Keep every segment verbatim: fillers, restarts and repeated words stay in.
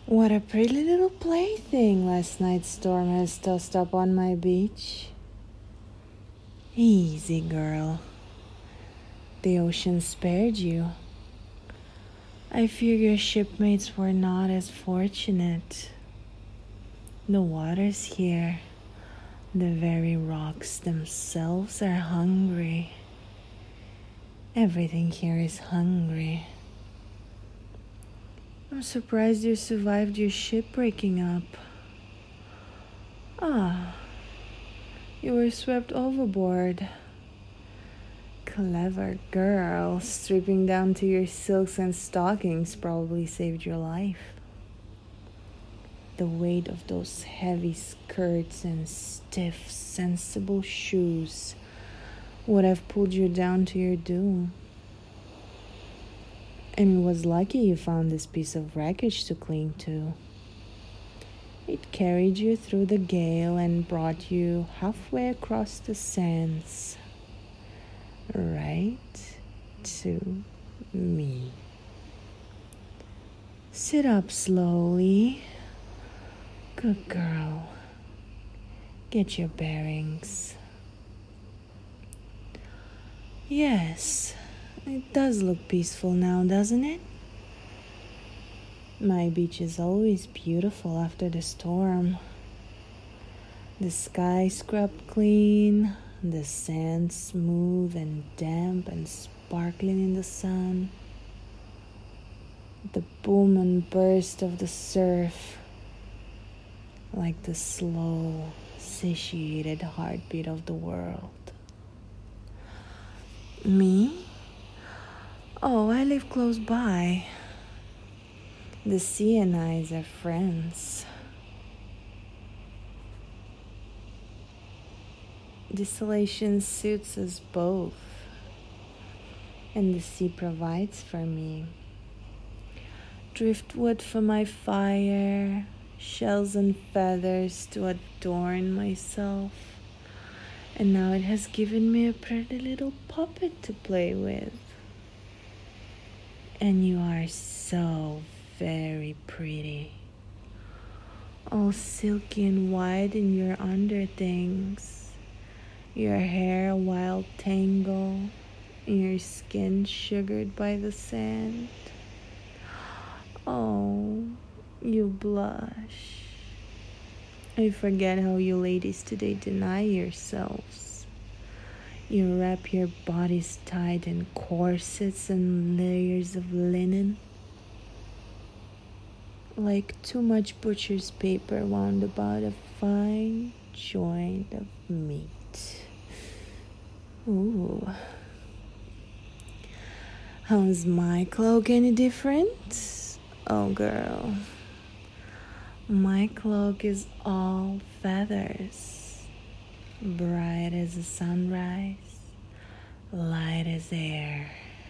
What a pretty little plaything last night's storm has tossed up on my beach. Easy, girl. The ocean spared you. I fear your shipmates were not as fortunate. The waters here, the very rocks themselves are hungry. Everything here is hungry. I'm surprised you survived your ship breaking up. Ah, you were swept overboard. Clever girl, stripping down to your silks and stockings probably saved your life. The weight of those heavy skirts and stiff, sensible shoes would have pulled you down to your doom. And it was lucky you found this piece of wreckage to cling to. It carried you through the gale and brought you halfway across the sands, right to me. Sit up slowly. Good girl. Get your bearings. Yes. It does look peaceful now, doesn't it? My beach is always beautiful after the storm. The sky scrubbed clean, the sand smooth and damp and sparkling in the sun. The boom and burst of the surf, like the slow, satiated heartbeat of the world. Me? Oh, I live close by. The sea and I are friends. Desolation suits us both, and the sea provides for me. Driftwood for my fire, shells and feathers to adorn myself, and now it has given me a pretty little puppet to play with. And you are so very pretty. All silky and white in your underthings. Your hair a wild tangle. And your skin sugared by the sand. Oh, you blush. I forget how you ladies today deny yourselves. You wrap your bodies tight in corsets and layers of linen, like too much butcher's paper wound about a fine joint of meat. Ooh. How's my cloak any different? Oh, girl. My cloak is all feathers. Bright as a sunrise, light as air,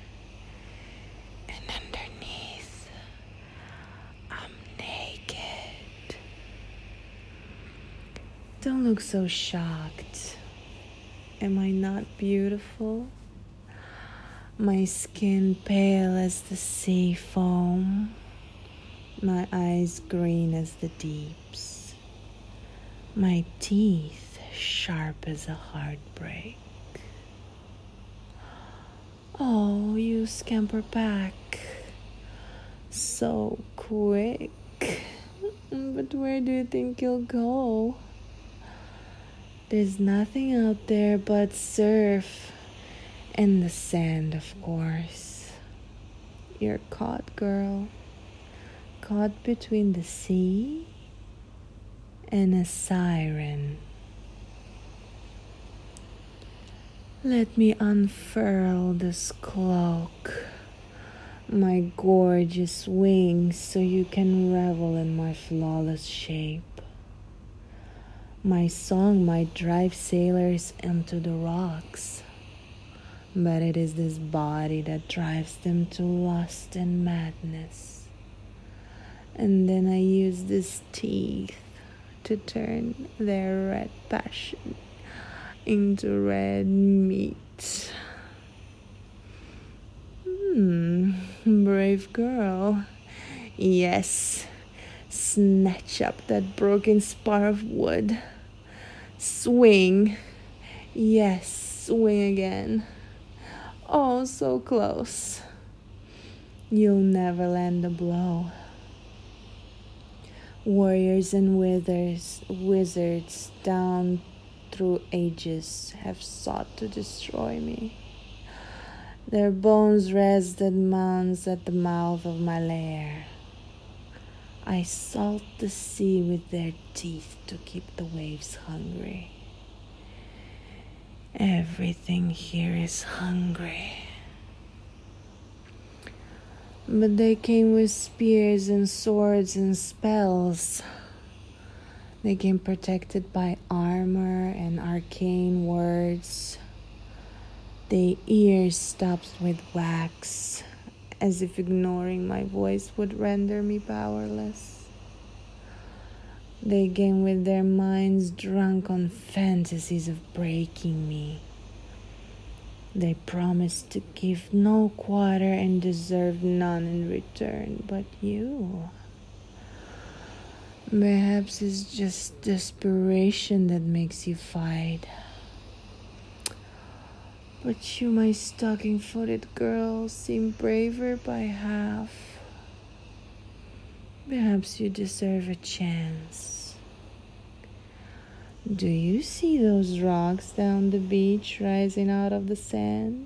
and underneath, I'm naked. Don't look so shocked. Am I not beautiful? My skin pale as the sea foam, my eyes green as the deeps, my teeth sharp as a heartbreak. Oh, you scamper back so quick. But where do you think you'll go? There's nothing out there but surf and the sand, of course. You're caught, girl. Caught between the sea and a siren. Let me unfurl this cloak, my gorgeous wings, so you can revel in my flawless shape. My song might drive sailors into the rocks, but it is this body that drives them to lust and madness. And then I use these teeth to turn their red passion into red meat. Hmm, brave girl. Yes, Snatch up that broken spar of wood. Swing. Yes, swing again. Oh, so close. You'll never land a blow. Warriors and withers, wizards down through ages have sought to destroy me. Their bones rested mounds at the mouth of my lair. I salt the sea with their teeth to keep the waves hungry. Everything here is hungry. But they came with spears and swords and spells. They came protected by armor and arcane words. Their ears stopped with wax, as if ignoring my voice would render me powerless. They came with their minds drunk on fantasies of breaking me. They promised to give no quarter and deserved none in return but you. Perhaps it's just desperation that makes you fight. But you, my stocking-footed girl, seem braver by half. Perhaps you deserve a chance. Do you see those rocks down the beach rising out of the sand?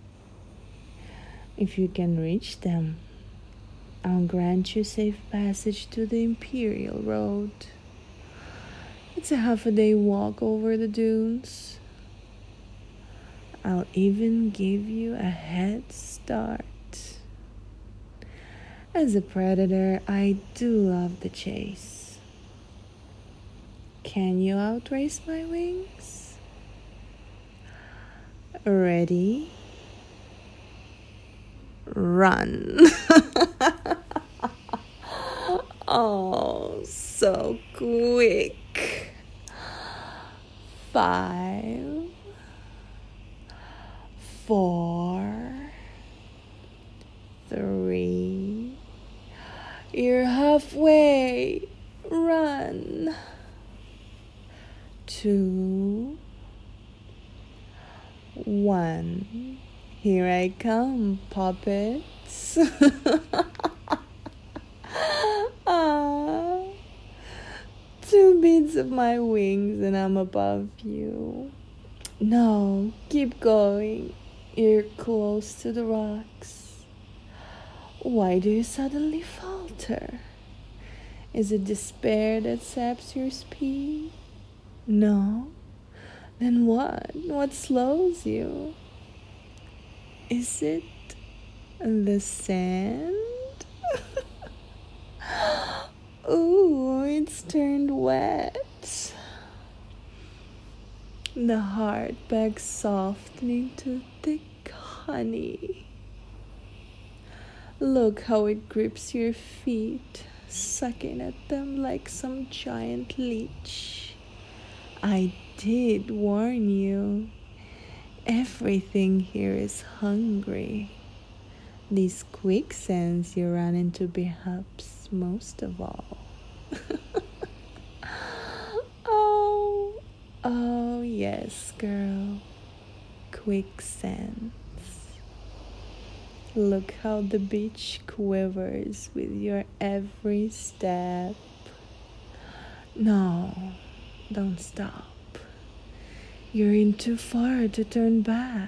If you can reach them, I'll grant you safe passage to the Imperial Road. It's a half a day walk over the dunes. I'll even give you a head start. As a predator, I do love the chase. Can you outrace my wings? Ready? Run. Oh, so quick. Five, four, three. You're halfway. Run. Two, one. Here I come, puppets. Ah, two beats of my wings and I'm above you. No, keep going. You're close to the rocks. Why do you suddenly falter? Is it despair that saps your speed? No? Then what? What slows you? Is it the sand? Ooh, it's turned wet. The heart begs softening to thick honey. Look how it grips your feet, sucking at them like some giant leech. I did warn you. Everything here is hungry. These quicksands you run into perhaps most of all. oh, oh yes, girl. Quicksands. Look how the beach quivers with your every step. No, don't stop. You're in too far to turn back.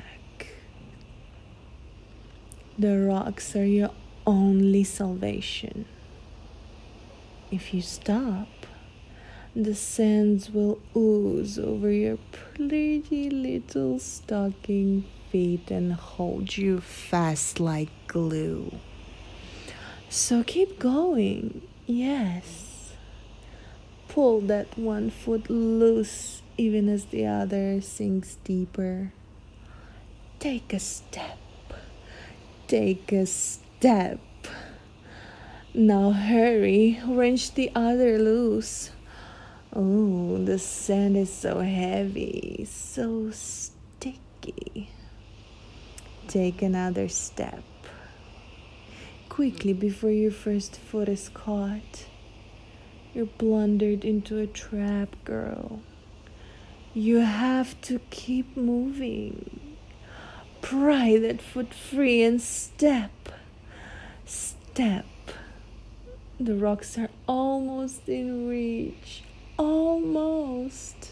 The rocks are your only salvation. If you stop, the sands will ooze over your pretty little stocking feet and hold you fast like glue. So keep going, yes. Pull that one foot loose even as the other sinks deeper. Take a step. Take a step. Now hurry, wrench the other loose. Oh, the sand is so heavy, so sticky. Take another step. Quickly before your first foot is caught. You're blundered into a trap, girl. You have to keep moving. Pry that foot free and step. Step. The rocks are almost in reach. Almost.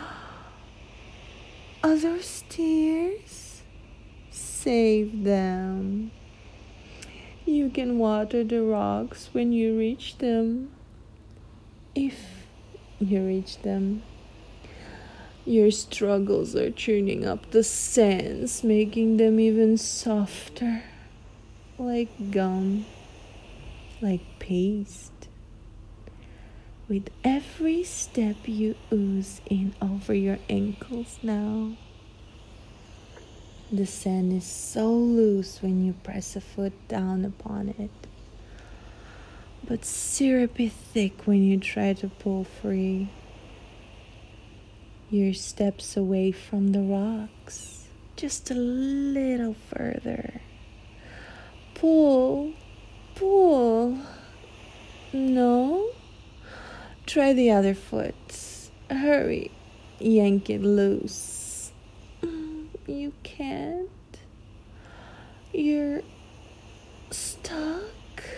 Are those tears? Save them. You can water the rocks when you reach them. If you reach them. Your struggles are churning up the sands, making them even softer. Like gum. Like paste. With every step you ooze in over your ankles now. The sand is so loose when you press a foot down upon it, but syrupy thick when you try to pull free. Your steps away from the rocks, just a little further. Pull, pull. No? Try the other foot. Hurry, yank it loose. You can't. You're stuck.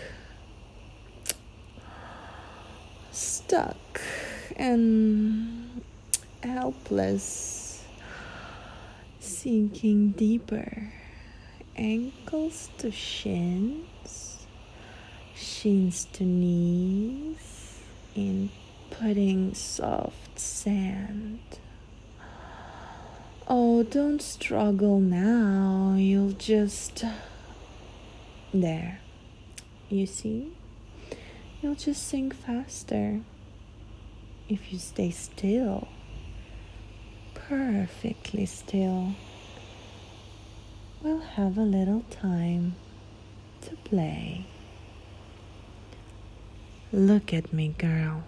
Stuck and helpless, sinking deeper, ankles to shins, shins to knees, in pudding soft sand. Oh, don't struggle now, you'll just... There, you see? You'll just sink faster if you stay still. Perfectly still. We'll have a little time to play. Look at me, girl,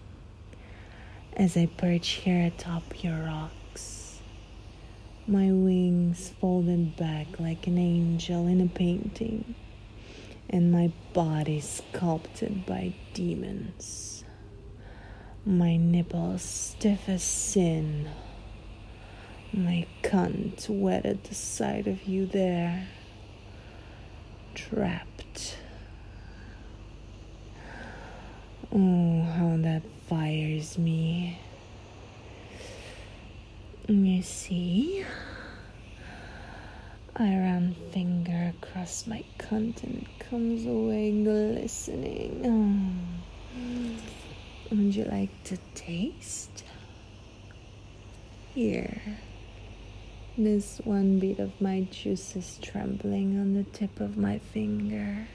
as I perch here atop your rocks, my wings folded back like an angel in a painting, and my body sculpted by demons, my nipples stiff as sin, my cunt wet at the sight of you there, trapped. Oh, how that fires me. You see? I run finger across my cunt and it comes away glistening. Oh. Would you like to taste? Here. This one bit of my juice is trembling on the tip of my finger.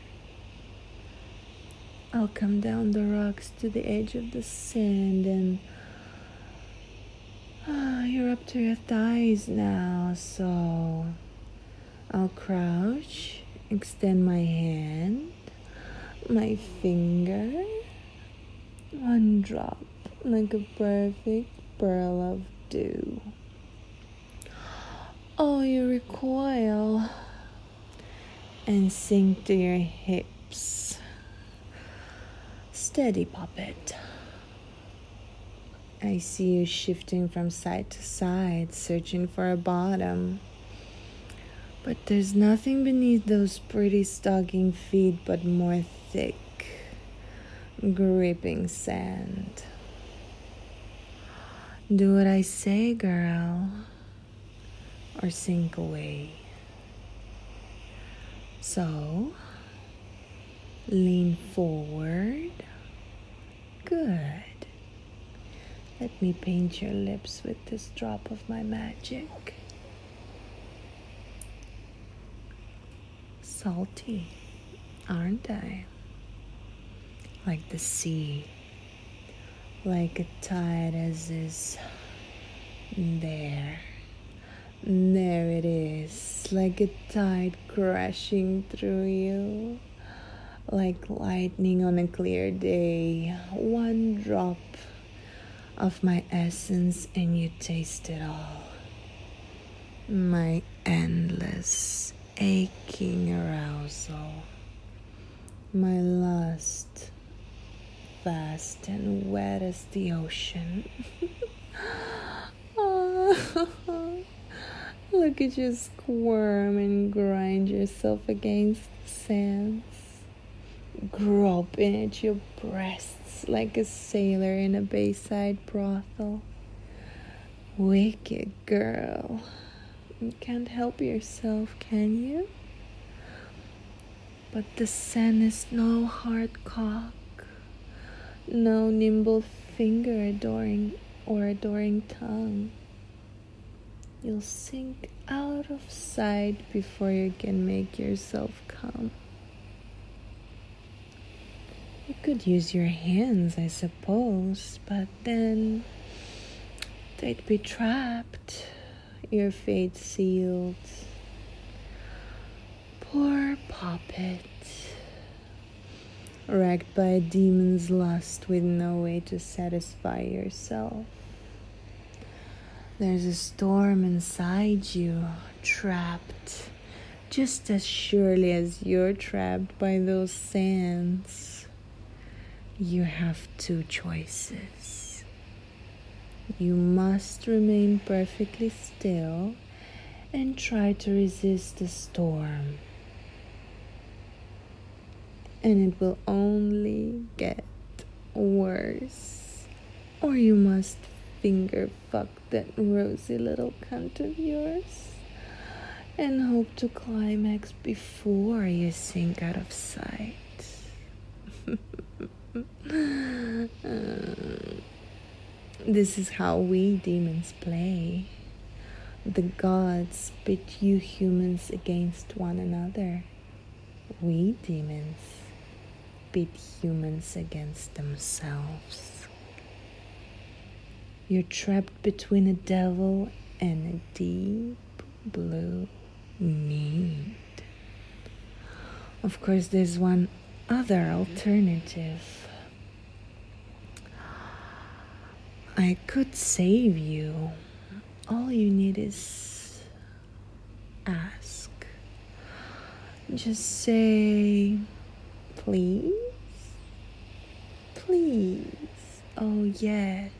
I'll come down the rocks to the edge of the sand and ah, you're up to your thighs now, so I'll crouch, extend my hand, my finger, one drop like a perfect pearl of dew. Oh, you recoil and sink to your hips. Steady, puppet. I see you shifting from side to side, searching for a bottom. But there's nothing beneath those pretty stocking feet but more thick, gripping sand. Do what I say, girl, or sink away. So, lean forward. Good. Let me paint your lips with this drop of my magic. Salty, aren't I? Like the sea, like a tide as is. There, there it is, like a tide crashing through you, like lightning on a clear day. One drop of my essence and you taste it all. My endless, aching arousal, my lust, vast and wet as the ocean. Oh, look at you squirm and grind yourself against the sands, groping at your breasts like a sailor in a bayside brothel. Wicked girl. You can't help yourself, can you? But the sand is no hard cock, no nimble finger adoring or adoring tongue. You'll sink out of sight before you can make yourself come. You could use your hands, I suppose, but then they'd be trapped, your fate sealed. Poor puppet, racked by a demon's lust with no way to satisfy yourself. There's a storm inside you, trapped, just as surely as you're trapped by those sands. You have two choices. You must remain perfectly still and try to resist the storm. And it will only get worse. Or you must finger fuck that rosy little cunt of yours and hope to climax before you sink out of sight. This is how we demons play. The gods pit you humans against one another. We demons pit humans against themselves. You're trapped between a devil and a deep blue need. Of course, there's one other alternative. I could save you. All you need is ask. Just say, please, please, oh yes.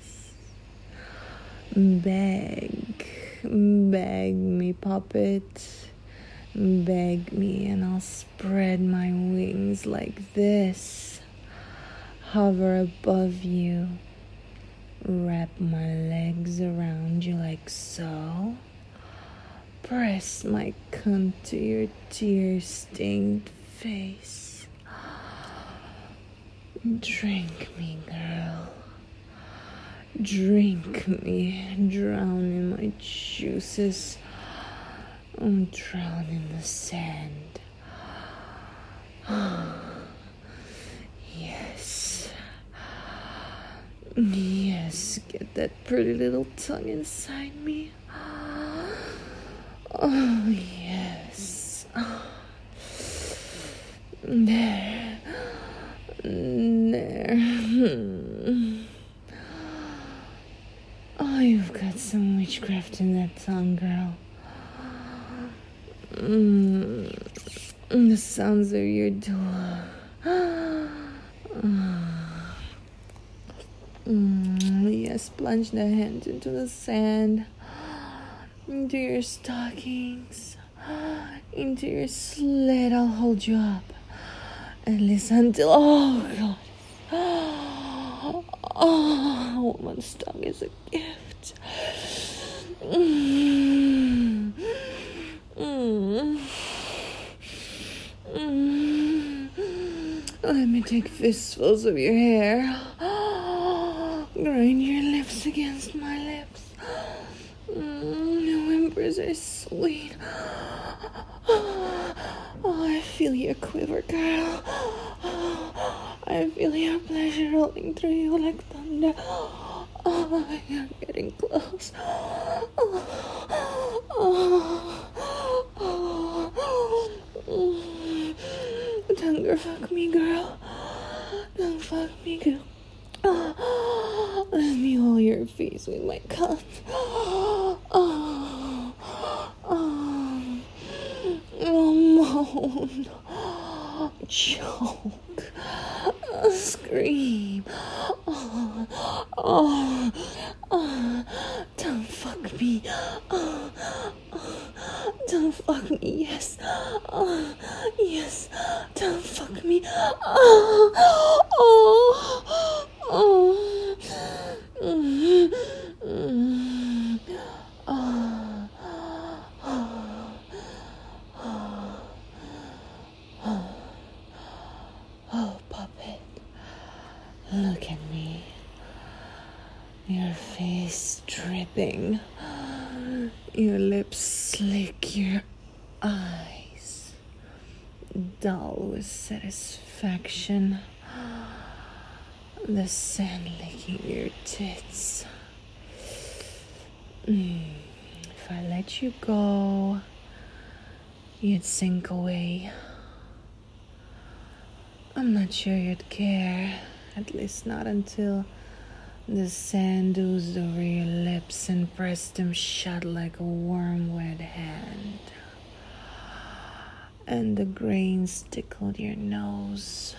Beg, beg me, puppet, beg me, and I'll spread my wings like this, hover above you, wrap my legs around you like so, press my cunt to your tear-stained face. Drink me, girl. Drink me, drown in my juices, oh, drown in the sand. Yes, yes, get that pretty little tongue inside me. Oh, yes. There, there. Oh, you've got some witchcraft in that tongue, girl. Mm, the sounds of your door. Mm, yes, plunge the hand into the sand, into your stockings, into your slit. I'll hold you up, at least until, oh God. Oh, a woman's tongue is a gift. Mm. Mm. Mm. Let me take fistfuls of your hair. Grind your lips against my lips. Mm. Your whimpers are sweet. Oh, I feel your quiver, girl. I feel your pleasure rolling through you like thunder. Oh, you're getting close. Oh, oh, oh, oh. Thunder, fuck me, girl. Don't fuck me, girl. Oh, let me hold your face with my cunt. Oh, oh, oh, moan. choke, scream. Oh, oh, oh, don't fuck me. Oh, oh, don't fuck me. Yes. Oh, yes. Don't fuck me. Oh, oh, oh. Mm, mm, oh, oh, oh, oh, oh, puppet, look at me. Your face dripping, your lips slick, your eyes dull with satisfaction, the sand licking your tits. Mm. If I let you go, you'd sink away. I'm not sure you'd care, at least not until the sand oozed over your lips and pressed them shut like a warm, wet hand. And the grains tickled your nose.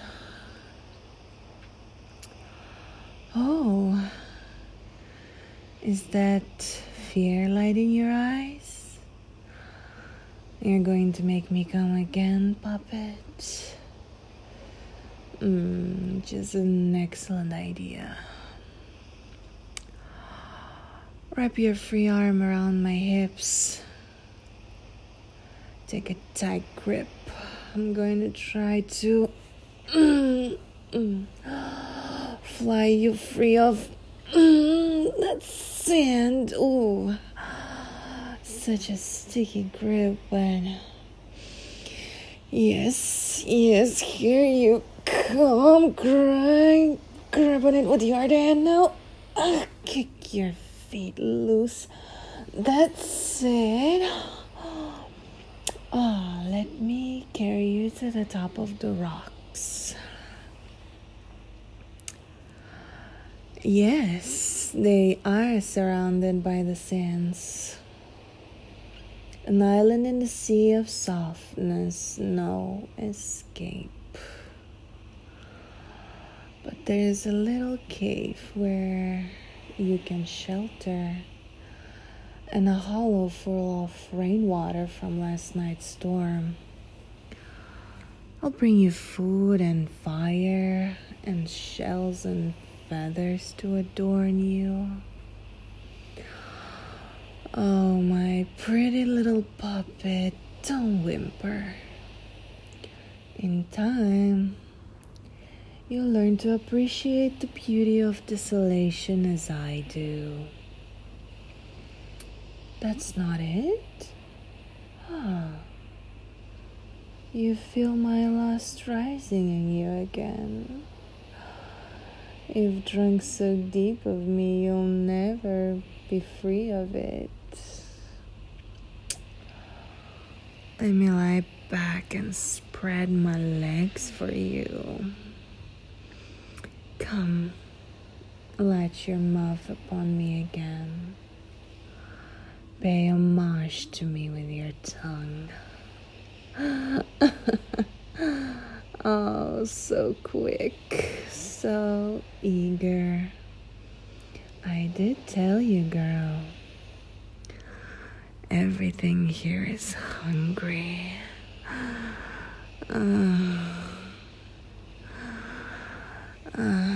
Oh, is that fear lighting your eyes? You're going to make me come again, puppet? Mm, just an excellent idea. Wrap your free arm around my hips. Take a tight grip. I'm going to try to mm, mm, fly you free of mm, that sand. Ooh, such a sticky grip, but yes, yes, here you come. Cry, grab on it with your other hand now. Uh, kick your feet loose. That's it. Oh, let me carry you to the top of the rocks. Yes, they are surrounded by the sands. An island in the sea of softness, no escape. But there's a little cave where you can shelter, and a hollow full of rainwater from last night's storm. I'll bring you food and fire and shells and feathers to adorn you. Oh, my pretty little puppet, don't whimper. In time, you'll learn to appreciate the beauty of desolation as I do. That's not it? Huh. You feel my lust rising in you again. You've drunk so deep of me, you'll never be free of it. Let me lie back and spread my legs for you. Come, latch your mouth upon me again. Pay homage to me with your tongue. Oh, so quick, so eager. I did tell you, girl. Everything here is hungry. Uh, uh.